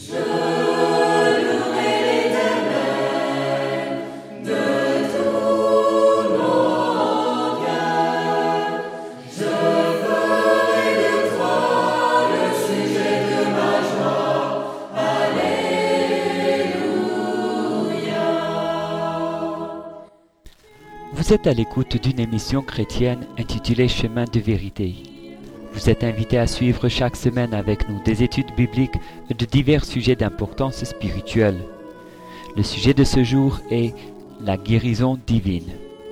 Vous êtes à l'écoute d'une émission chrétienne intitulée Chemin de vérité. Vous êtes invité à suivre chaque semaine avec nous des études bibliques de divers sujets d'importance spirituelle. Le sujet de ce jour est la guérison divine.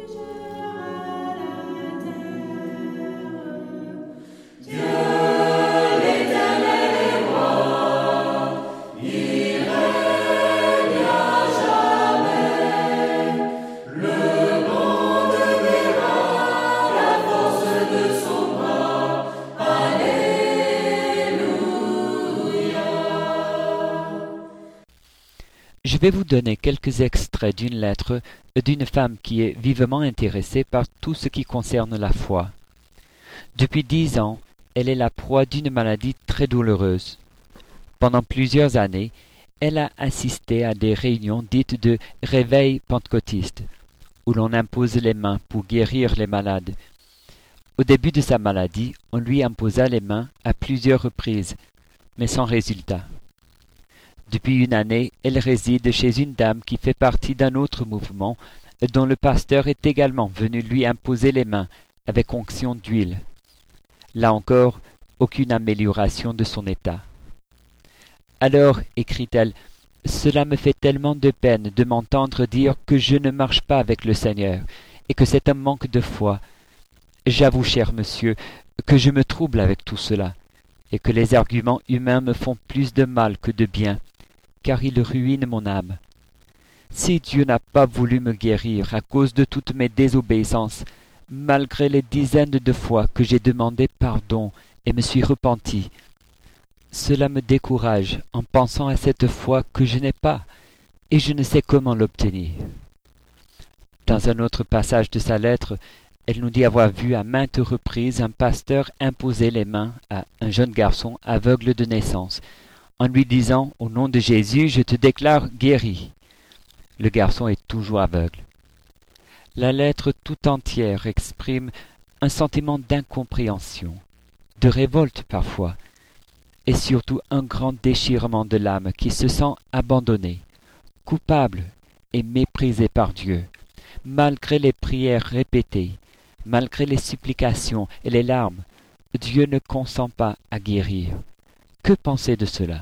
Je vais vous donner quelques extraits d'une lettre d'une femme qui est vivement intéressée par tout ce qui concerne la foi. Depuis 10 ans, elle est la proie d'une maladie très douloureuse. Pendant plusieurs années, elle a assisté à des réunions dites de réveil pentecôtiste, où l'on impose les mains pour guérir les malades. Au début de sa maladie, on lui imposa les mains à plusieurs reprises, mais sans résultat. Depuis une année, elle réside chez une dame qui fait partie d'un autre mouvement dont le pasteur est également venu lui imposer les mains avec onction d'huile. Là encore, aucune amélioration de son état. Alors, écrit-elle, « Cela me fait tellement de peine de m'entendre dire que je ne marche pas avec le Seigneur et que c'est un manque de foi. J'avoue, cher monsieur, que je me trouble avec tout cela et que les arguments humains me font plus de mal que de bien. Car il ruine mon âme. Si Dieu n'a pas voulu me guérir à cause de toutes mes désobéissances, malgré les dizaines de fois que j'ai demandé pardon et me suis repenti, cela me décourage en pensant à cette foi que je n'ai pas et je ne sais comment l'obtenir. » Dans un autre passage de sa lettre, elle nous dit avoir vu à maintes reprises un pasteur imposer les mains à un jeune garçon aveugle de naissance, en lui disant « Au nom de Jésus, je te déclare guéri ». Le garçon est toujours aveugle. La lettre tout entière exprime un sentiment d'incompréhension, de révolte parfois, et surtout un grand déchirement de l'âme qui se sent abandonnée, coupable et méprisée par Dieu, malgré les prières répétées, malgré les supplications et les larmes. Dieu ne consent pas à guérir. Que penser de cela?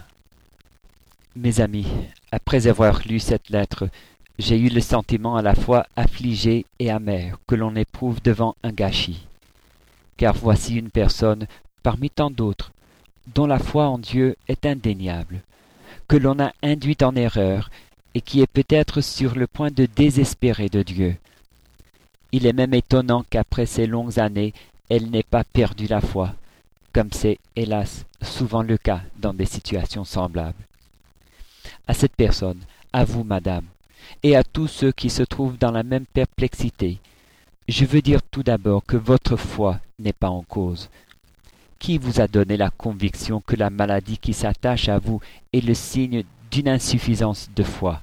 Mes amis, après avoir lu cette lettre, j'ai eu le sentiment à la fois affligé et amer que l'on éprouve devant un gâchis. Car voici une personne, parmi tant d'autres, dont la foi en Dieu est indéniable, que l'on a induite en erreur et qui est peut-être sur le point de désespérer de Dieu. Il est même étonnant qu'après ces longues années, elle n'ait pas perdu la foi, comme c'est, hélas, souvent le cas dans des situations semblables. À cette personne, à vous, madame, et à tous ceux qui se trouvent dans la même perplexité, je veux dire tout d'abord que votre foi n'est pas en cause. Qui vous a donné la conviction que la maladie qui s'attache à vous est le signe d'une insuffisance de foi?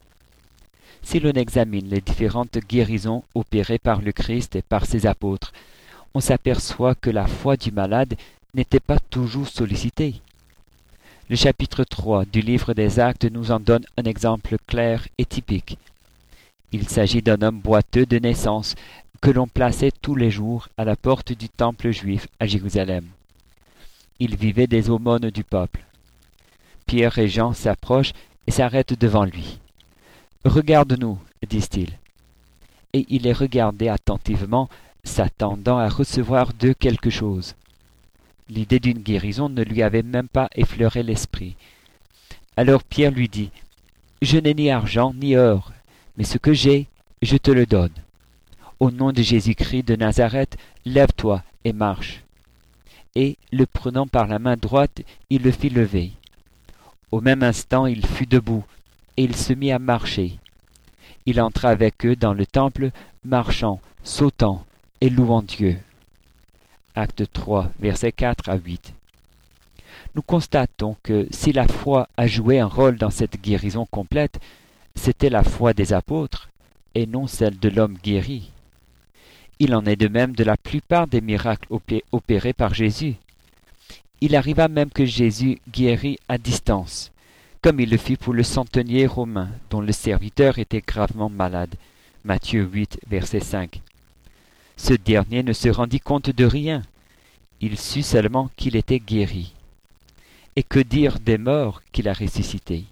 Si l'on examine les différentes guérisons opérées par le Christ et par ses apôtres, on s'aperçoit que la foi du malade n'était pas toujours sollicitée. Le chapitre 3 du livre des Actes nous en donne un exemple clair et typique. Il s'agit d'un homme boiteux de naissance que l'on plaçait tous les jours à la porte du temple juif à Jérusalem. Il vivait des aumônes du peuple. Pierre et Jean s'approchent et s'arrêtent devant lui. « Regarde-nous, disent-ils. » Et il les regardait attentivement, s'attendant à recevoir d'eux quelque chose. L'idée d'une guérison ne lui avait même pas effleuré l'esprit. Alors Pierre lui dit, « Je n'ai ni argent ni or, mais ce que j'ai, je te le donne. Au nom de Jésus-Christ de Nazareth, lève-toi et marche. » Et, le prenant par la main droite, il le fit lever. Au même instant, il fut debout, et il se mit à marcher. Il entra avec eux dans le temple, marchant, sautant et louant Dieu. Acte 3, versets 4 à 8. Nous constatons que si la foi a joué un rôle dans cette guérison complète, c'était la foi des apôtres et non celle de l'homme guéri. Il en est de même de la plupart des miracles opérés par Jésus. Il arriva même que Jésus guérit à distance, comme il le fit pour le centenier romain dont le serviteur était gravement malade. Matthieu 8, verset 5. Ce dernier ne se rendit compte de rien. Il sut seulement qu'il était guéri. Et que dire des morts qu'il a ressuscités?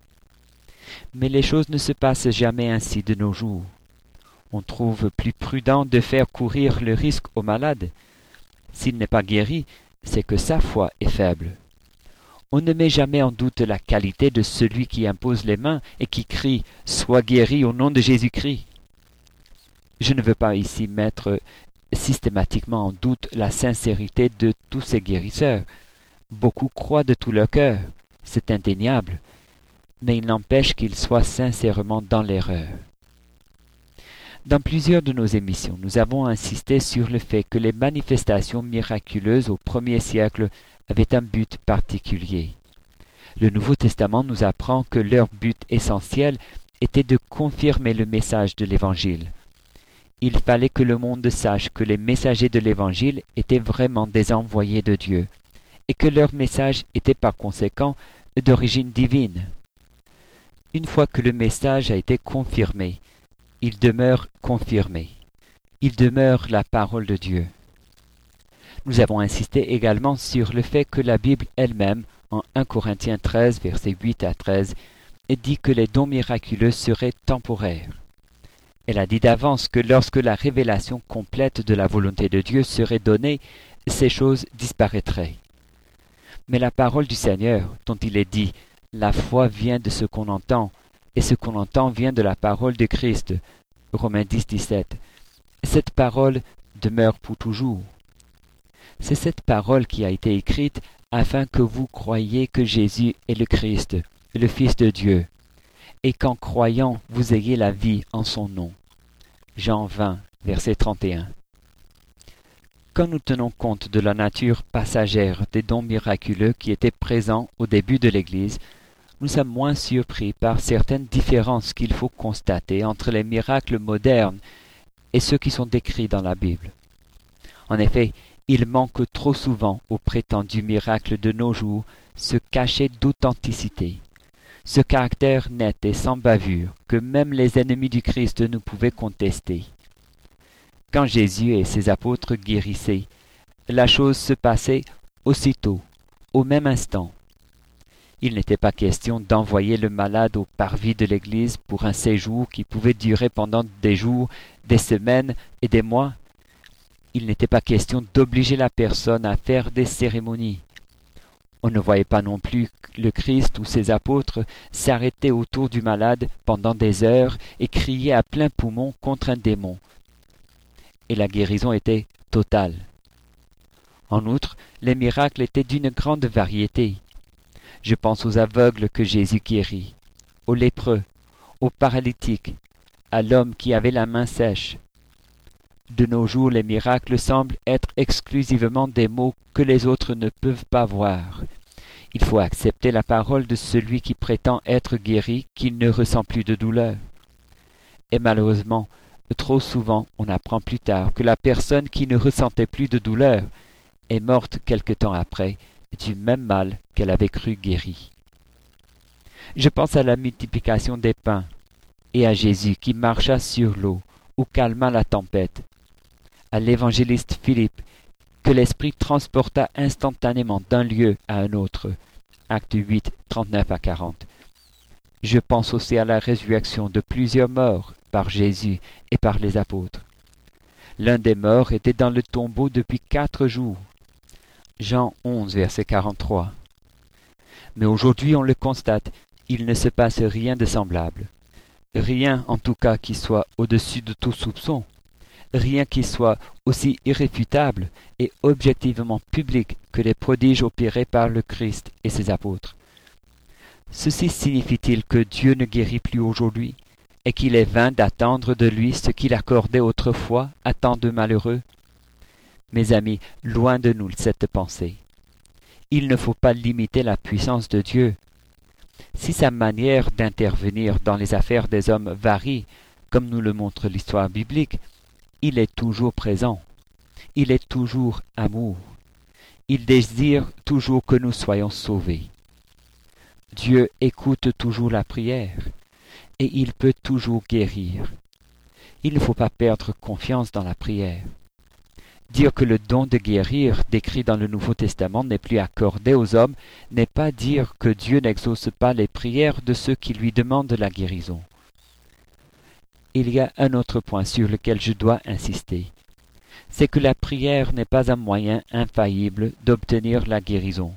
Mais les choses ne se passent jamais ainsi de nos jours. On trouve plus prudent de faire courir le risque au malade. S'il n'est pas guéri, c'est que sa foi est faible. On ne met jamais en doute la qualité de celui qui impose les mains et qui crie « Sois guéri au nom de Jésus-Christ ». Je ne veux pas ici mettre systématiquement en doute la sincérité de tous ces guérisseurs. Beaucoup croient de tout leur cœur, c'est indéniable, mais il n'empêche qu'ils soient sincèrement dans l'erreur. Dans plusieurs de nos émissions, nous avons insisté sur le fait que les manifestations miraculeuses au premier siècle avaient un but particulier. Le Nouveau Testament nous apprend que leur but essentiel était de confirmer le message de l'Évangile. Il fallait que le monde sache que les messagers de l'Évangile étaient vraiment des envoyés de Dieu, et que leur message était par conséquent d'origine divine. Une fois que le message a été confirmé, il demeure confirmé. Il demeure la parole de Dieu. Nous avons insisté également sur le fait que la Bible elle-même, en 1 Corinthiens 13, versets 8 à 13, dit que les dons miraculeux seraient temporaires. Elle a dit d'avance que lorsque la révélation complète de la volonté de Dieu serait donnée, ces choses disparaîtraient. Mais la parole du Seigneur, dont il est dit « La foi vient de ce qu'on entend, et ce qu'on entend vient de la parole de Christ » Romains 10, 17. Cette parole demeure pour toujours. C'est cette parole qui a été écrite afin que vous croyiez que Jésus est le Christ, le Fils de Dieu, et qu'en croyant vous ayez la vie en son nom. Jean 20, verset 31. Quand nous tenons compte de la nature passagère des dons miraculeux qui étaient présents au début de l'Église, nous sommes moins surpris par certaines différences qu'il faut constater entre les miracles modernes et ceux qui sont décrits dans la Bible. En effet, il manque trop souvent aux prétendus miracles de nos jours ce cachet d'authenticité, ce caractère net et sans bavure que même les ennemis du Christ ne pouvaient contester. Quand Jésus et ses apôtres guérissaient, la chose se passait aussitôt, au même instant. Il n'était pas question d'envoyer le malade au parvis de l'Église pour un séjour qui pouvait durer pendant des jours, des semaines et des mois. Il n'était pas question d'obliger la personne à faire des cérémonies. On ne voyait pas non plus le Christ ou ses apôtres s'arrêter autour du malade pendant des heures et crier à plein poumon contre un démon. Et la guérison était totale. En outre, les miracles étaient d'une grande variété. Je pense aux aveugles que Jésus guérit, aux lépreux, aux paralytiques, à l'homme qui avait la main sèche. De nos jours, les miracles semblent être exclusivement des mots que les autres ne peuvent pas voir. Il faut accepter la parole de celui qui prétend être guéri, qu'il ne ressent plus de douleur. Et malheureusement, trop souvent, on apprend plus tard que la personne qui ne ressentait plus de douleur est morte quelque temps après du même mal qu'elle avait cru guéri. Je pense à la multiplication des pains et à Jésus qui marcha sur l'eau ou calma la tempête, à l'évangéliste Philippe que l'Esprit transporta instantanément d'un lieu à un autre. Acte 8, 39 à 40. Je pense aussi à la résurrection de plusieurs morts par Jésus et par les apôtres. L'un des morts était dans le tombeau depuis 4 jours. Jean 11, verset 43. Mais aujourd'hui, on le constate, il ne se passe rien de semblable. Rien, en tout cas, qui soit au-dessus de tout soupçon. Rien qui soit aussi irréfutable et objectivement public que les prodiges opérés par le Christ et ses apôtres. Ceci signifie-t-il que Dieu ne guérit plus aujourd'hui et qu'il est vain d'attendre de lui ce qu'il accordait autrefois à tant de malheureux? Mes amis, loin de nous cette pensée. Il ne faut pas limiter la puissance de Dieu. Si sa manière d'intervenir dans les affaires des hommes varie, comme nous le montre l'histoire biblique, il est toujours présent. Il est toujours amour. Il désire toujours que nous soyons sauvés. Dieu écoute toujours la prière et il peut toujours guérir. Il ne faut pas perdre confiance dans la prière. Dire que le don de guérir décrit dans le Nouveau Testament n'est plus accordé aux hommes n'est pas dire que Dieu n'exauce pas les prières de ceux qui lui demandent la guérison. Il y a un autre point sur lequel je dois insister. C'est que la prière n'est pas un moyen infaillible d'obtenir la guérison,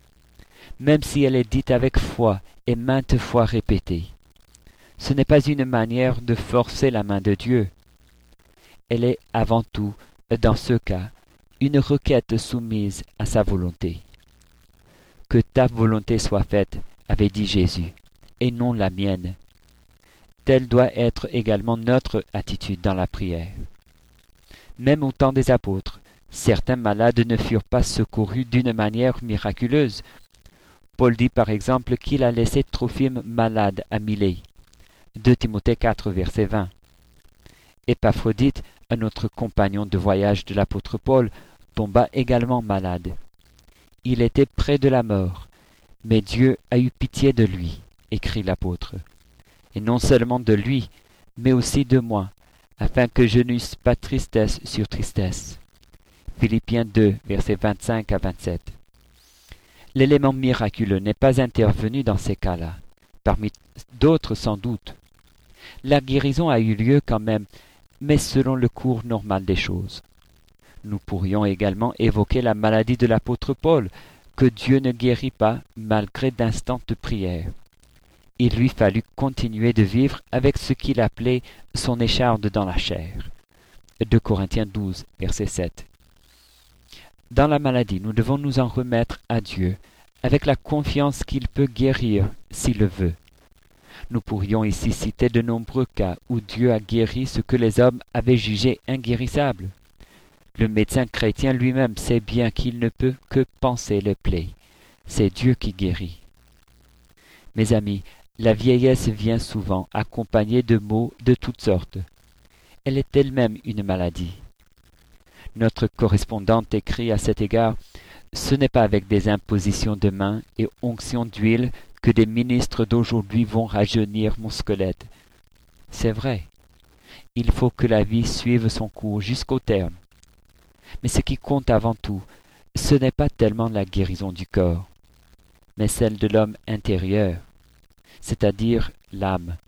même si elle est dite avec foi et maintes fois répétée. Ce n'est pas une manière de forcer la main de Dieu. Elle est avant tout, dans ce cas, une requête soumise à sa volonté. Que ta volonté soit faite, avait dit Jésus, et non la mienne. Telle doit être également notre attitude dans la prière. Même au temps des apôtres, certains malades ne furent pas secourus d'une manière miraculeuse. Paul dit par exemple qu'il a laissé Trophime malade à Milet. 2 Timothée 4, verset 20. Épaphrodite, un autre compagnon de voyage de l'apôtre Paul, tomba également malade. Il était près de la mort, mais Dieu a eu pitié de lui, écrit l'apôtre. Et non seulement de lui, mais aussi de moi, afin que je n'eusse pas tristesse sur tristesse. Philippiens 2, versets 25 à 27. L'élément miraculeux n'est pas intervenu dans ces cas-là, parmi d'autres sans doute. La guérison a eu lieu quand même, mais selon le cours normal des choses. Nous pourrions également évoquer la maladie de l'apôtre Paul, que Dieu ne guérit pas malgré d'instantes prières. Il lui fallut continuer de vivre avec ce qu'il appelait son écharde dans la chair. 2 Corinthiens 12, verset 7. Dans la maladie, nous devons nous en remettre à Dieu, avec la confiance qu'il peut guérir s'il le veut. Nous pourrions ici citer de nombreux cas où Dieu a guéri ce que les hommes avaient jugé inguérissable. Le médecin chrétien lui-même sait bien qu'il ne peut que panser les plaies. C'est Dieu qui guérit. Mes amis, la vieillesse vient souvent accompagnée de maux de toutes sortes. Elle est elle-même une maladie. Notre correspondante écrit à cet égard « Ce n'est pas avec des impositions de mains et onctions d'huile que des ministres d'aujourd'hui vont rajeunir mon squelette. » C'est vrai. Il faut que la vie suive son cours jusqu'au terme. Mais ce qui compte avant tout, ce n'est pas tellement la guérison du corps, mais celle de l'homme intérieur, c'est-à-dire l'âme.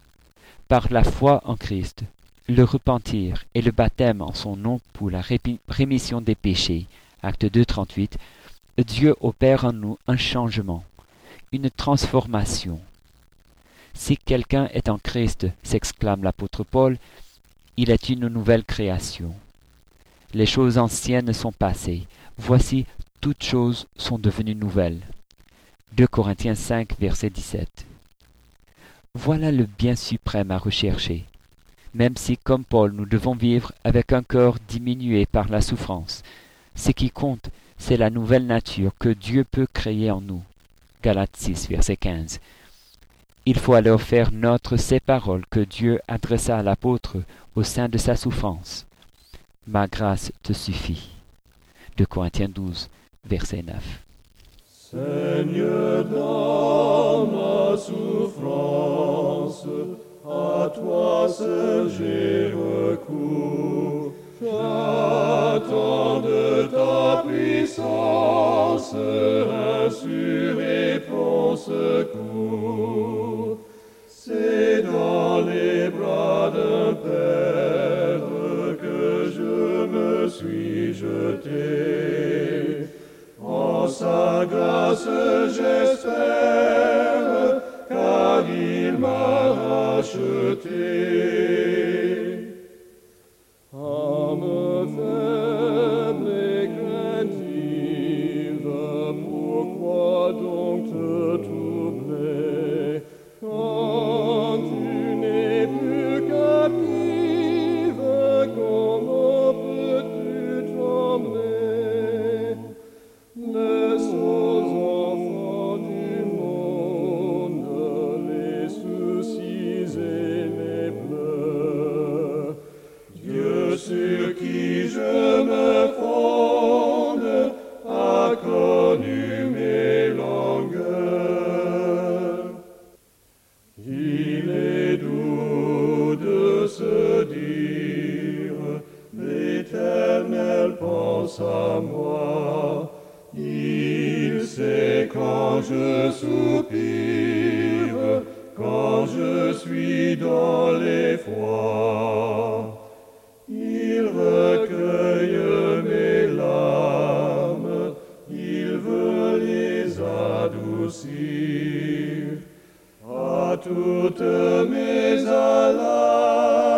Par la foi en Christ, le repentir et le baptême en son nom pour la rémission des péchés, acte 2, 38, Dieu opère en nous un changement, une transformation. Si quelqu'un est en Christ, s'exclame l'apôtre Paul, il est une nouvelle création. Les choses anciennes sont passées, voici toutes choses sont devenues nouvelles. 2 Corinthiens 5, verset 17. Voilà le bien suprême à rechercher, même si, comme Paul, nous devons vivre avec un corps diminué par la souffrance. Ce qui compte, c'est la nouvelle nature que Dieu peut créer en nous. Galates 6, verset 15. Il faut alors faire nôtres ces paroles que Dieu adressa à l'apôtre au sein de sa souffrance. Ma grâce te suffit. 2 Corinthiens 12, verset 9. Seigneur, dans ma souffrance, à toi seul j'ai recours. J'attends de ta puissance un sûr et prompt secours. C'est dans les bras d'un Père que je me suis jeté. En sa grâce j'espère, car il m'a racheté. Âme faible et craintive, pourquoi donc te troubler, quand tu n'es plus captive, comment peux-tu trembler? Le Et quand je soupire, quand je suis dans l'effroi, il recueille mes larmes, il veut les adoucir. À toutes mes alarmes,